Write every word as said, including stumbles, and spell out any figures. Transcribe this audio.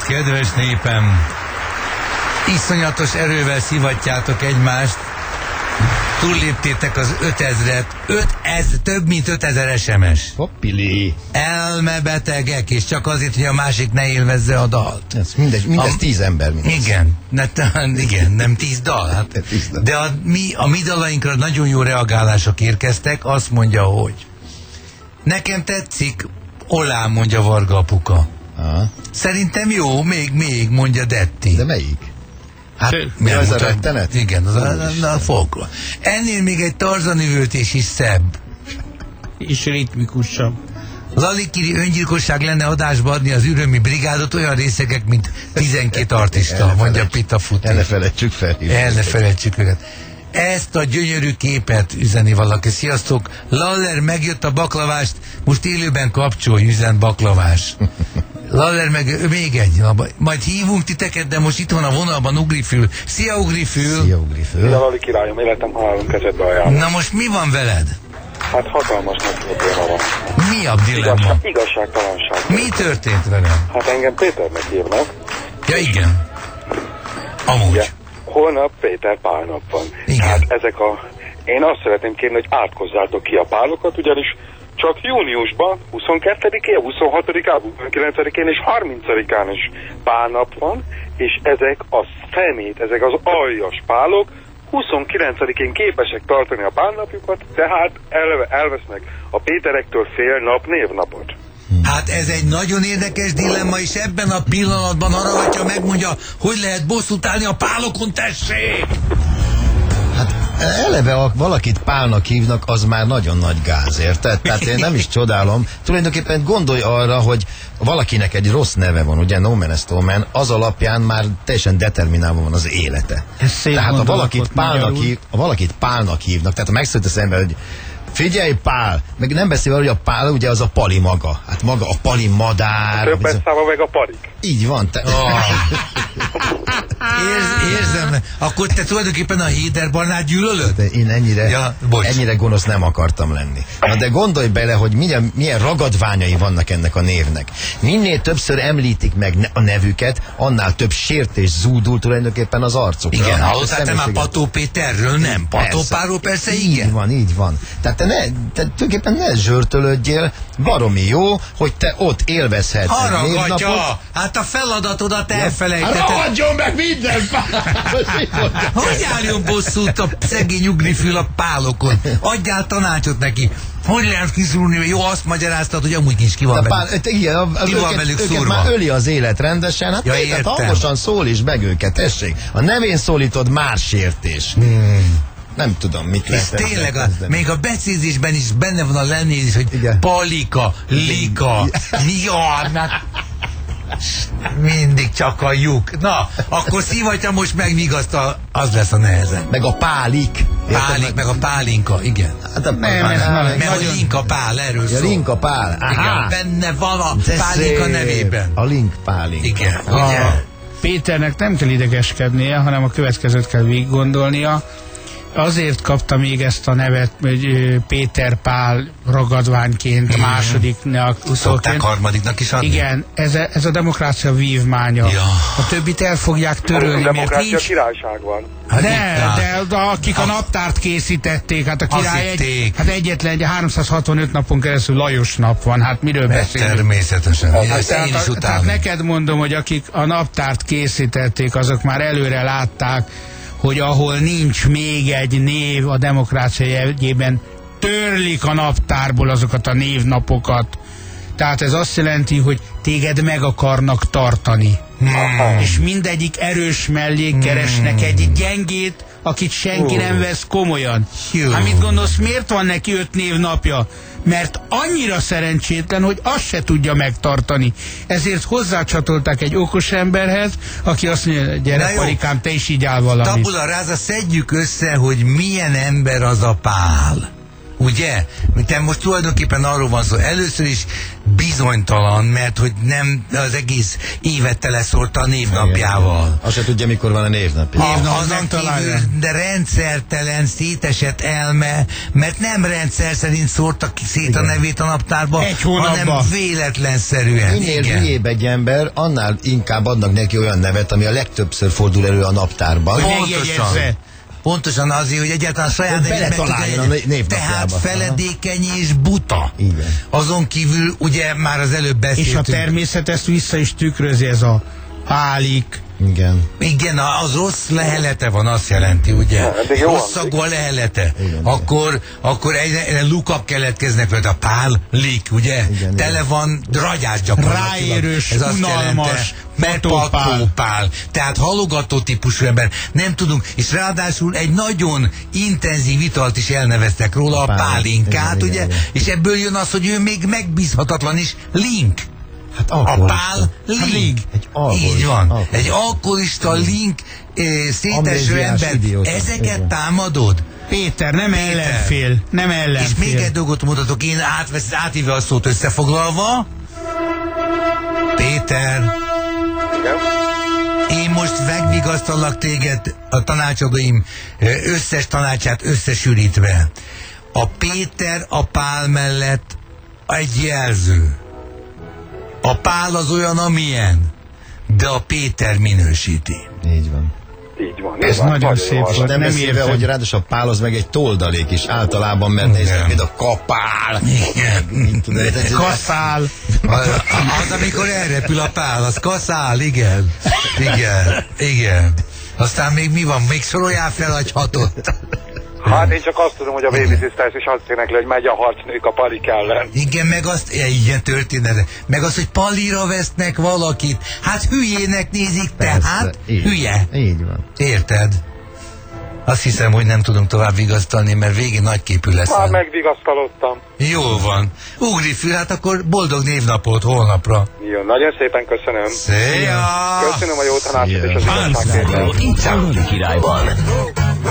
Kedves népem, iszonyatos erővel szivatjátok egymást, túlléptétek az ötezret, ötez, több mint ötezer es em es. Hoppili. Elmebetegek, és csak azért, hogy a másik ne élvezze a dalt. Ez mindegy, mindez a, tíz ember. Mindez. Igen, ne, igen, nem tíz dal. Hát. tíz dal. De a mi, a mi dalainkra nagyon jó reagálások érkeztek, azt mondja, hogy nekem tetszik, olá, mondja Varga apuka. Aha. Szerintem jó, még, még, mondja Detti. De melyik? Hát, mi az a rettenet? Igen, az a, a, a folklór. Ennél még egy tarzanüvöltés is szebb. És ritmikusabb. Az aligkiri öngyilkosság lenne adásba adni az ürömi brigádot olyan részegek, mint tizenkét artista, mondja Pita Futi. El ne felejtsük fel. El ne felejtsük őket. Ezt a gyönyörű képet üzeni valaki. Sziasztok! Laller, megjött a baklavást, most élőben kapcsolj, üzen baklavás. Laller, meg még egy. Majd hívunk titeket, de most itt van a vonalban Ugrifül. Szia, Ugrifül! Szia, Ugrifül! Szia, Lali királyom, életem halálom kezedbe ajánlom. Na most mi van veled? Hát hatalmas nagy probléma van. Mi a dilemma? Igazság, igazságtalanság. Mi történt velem? Hát engem Péternek hívnak. Ja, igen. Amúgy. Ugye, holnap Péter pálnap van. Igen. Hát ezek a... Én azt szeretném kérni, hogy átkozzátok ki a pálokat, ugyanis csak júniusban, huszonkettedikén, huszonhatodikán, huszonkilencedikén és harmincadikán is pálnap van, és ezek a szemét, ezek az aljas pálok huszonkilencedikén képesek tartani a pálnapjukat, tehát elve, elvesznek a Péterektől fél nap névnapot. Hát ez egy nagyon érdekes dilemma, és ebben a pillanatban Aravatya megmondja, hogy lehet bosszút állni a pálokon, tessék! Hát eleve, ha valakit Pálnak hívnak, az már nagyon nagy gáz, érted? Tehát én nem is csodálom. Tulajdonképpen gondolj arra, hogy valakinek egy rossz neve van, ugye, no man is no man, az alapján már teljesen determinálva van az élete. Tehát ha valakit Pálnak, hív, ha valakit Pálnak hívnak, tehát ha megszólít az ember, hogy figyelj, Pál! Meg nem beszél, hogy a Pál, ugye az a pali maga. Hát maga a pali madár. Többes száma meg a parik. Így van. Te... Oh. Érz, érzem. Akkor te tulajdonképpen a Héderbarnát gyűlölöd? De én ennyire, ja, ennyire gonosz nem akartam lenni. Na de gondolj bele, hogy milyen, milyen ragadványai vannak ennek a névnek. Minél többször említik meg a nevüket, annál több sértés zúdul tulajdonképpen az arcukra. Igen, hallottál te már Pató Péterről? Nem. Pató Páról persze igen. Így van, így van. Tehát te, ne, te tulajdonképpen ne zsörtölődjél, baromi jó, hogy te ott élvezhetsz egy névnapot. Hát a feladatodat elfelejtetted. Ragadjon meg minden! Hogy álljon bosszút a szegény Ugrifül a pálokon? Adjál tanácsot neki. Hogy lehet kiszúrni? Jó, azt magyaráztad, hogy amúgy is ki van pál, velük. Igen, a, a, ki van őket, velük őket szúrva. már öli az élet rendesen. Hát ja, tehát hangosan szólíts meg őket, tessék. A nevén szólítod, már sértés. Hmm. Nem tudom, mit lehet. És tényleg, a, még a becézésben is benne van a lenézés, hogy igen. Palika, Lika, Jaj, mindig csak a lyuk. Na, akkor szivatja most meg, vigasztal, az lesz a nehezen. Meg a pálik. Pálik, meg, meg a pálinka, igen. Hát a nem, ez már mert nagyon... a Linka Pál, erről szól. A Linka Pál, aha. Igen, benne van a de pálinka szép. Nevében. A Link Pálinka. Igen, a ugye? Péternek nem kell idegeskednie, hanem a következőt kell végig gondolnia. Azért kapta még ezt a nevet, hogy Péter Pál ragadványként, mm. másodiknak, szokták harmadiknak is adni. Igen, ez a, ez a demokrácia vívmánya. Ja. A többit el fogják törölni, a mert nincs... királyság van. Hát de, de, de akik a naptárt készítették, hát a király egy, hát egyetlen, háromszázhatvanöt napon keresztül Lajos nap van, hát miről beszélünk? Természetesen. Hát, hát, tehát, tehát neked mondom, hogy akik a naptárt készítették, azok már előre látták, hogy ahol nincs még egy név a demokrácia jegyében, törlik a naptárból azokat a névnapokat. Tehát ez azt jelenti, hogy téged meg akarnak tartani. Hmm. És mindegyik erős mellé keresnek egy gyengét, akit senki uh. nem vesz komolyan. Hát mit gondolsz, miért van neki öt névnapja? Mert annyira szerencsétlen, hogy azt se tudja megtartani. Ezért hozzácsatolták egy okos emberhez, aki azt mondja, gyere Palikám, te is így áll valamit. Tabula ráza, szedjük össze, hogy milyen ember az a Pál. Ugye? ugye? De most tulajdonképpen arról van szó, először is bizonytalan, mert hogy nem az egész évet teleszórta a névnapjával. Azt se tudja, mikor van a névnapja. A, azon kívül, de rendszertelen, szétesett elme, mert nem rendszer szerint szórta szét a nevét a naptárba, Egy hónapba. hanem véletlenszerűen. Minél Igen. hülyébb egy ember, annál inkább adnak neki olyan nevet, ami a legtöbbször fordul elő a naptárban. Pontosan. Pontosan azért, hogy egyáltalán saját Hogy nevét meg beletaláljon tudja a jegyezni. névnapjába. Tehát feledékeny és buta. Igen. Azon kívül ugye már az előbb És a beszéltünk. természet ezt vissza is tükrözi, ez a pálik. Igen. Igen, az rossz lehelete van, azt jelenti, ugye? Hát, jó Rossz szagú a lehelete. Igen, akkor, akkor egy, egy lukak keletkeznek, mert a pál, lik, ugye? Igen, Tele igen. van ragyás gyakorlatilag. Ráérős, Ez azt unalmas, jelente, mert patópál. patópál. Tehát halogató típusú ember. Nem tudunk, és ráadásul egy nagyon intenzív italt is elneveztek róla, a Pál. pálinkát, Igen, ugye? igen, igen. És ebből jön az, hogy ő még megbízhatatlan is, link. Hát A alkoholista. pál link. Egy alkoholista. Így van. Alkoholista. Egy alkoholista link eh, széteső Amnéziás ember. idióta. Ezeket Igen. támadod? Péter, nem Péter. ellenfél. Nem És ellenfél. még egy dolgot mutatok, én átvesz, átíve a szót összefoglalva. Péter, Igen. én most megvigasztalak téged a tanácsadóim eh, összes tanácsát összesűrítve. A Péter a Pál mellett egy jelző. A Pál az olyan, amilyen, de a Péter minősíti. Így van. Így van. Ez nyilván, nagyon szép jól volt. van. Nem, Nem beszélve, értem. hogy ráadásul a pál az meg egy toldalék is általában, mert Igen. nézd, mint a kapál. Igen. Tudod, ez- Kaszál. Az, az, amikor elrepül a pál, az kaszál, igen. Igen, igen. Aztán még mi van? Még soroljál fel egy hatot. Hát én csak azt tudom, hogy a Baby Sisters is azt énekli, hogy megy a harcnők a palik ellen. Igen, meg azt, ja, ilyen történet. Meg az, hogy palira vesznek valakit. Hát hülyének nézik, Persze, tehát így. hülye. Így van. Érted? Azt hiszem, hogy nem tudunk tovább vigasztalni, mert végén nagyképű lesz. Már megvigasztalottam. Jól van. Ugri fül, hát akkor boldog névnapot holnapra. Jó, nagyon szépen köszönöm. Szia! Köszönöm a jó tanácsot Szia. és az igazságért. Itt Szaloni királyban.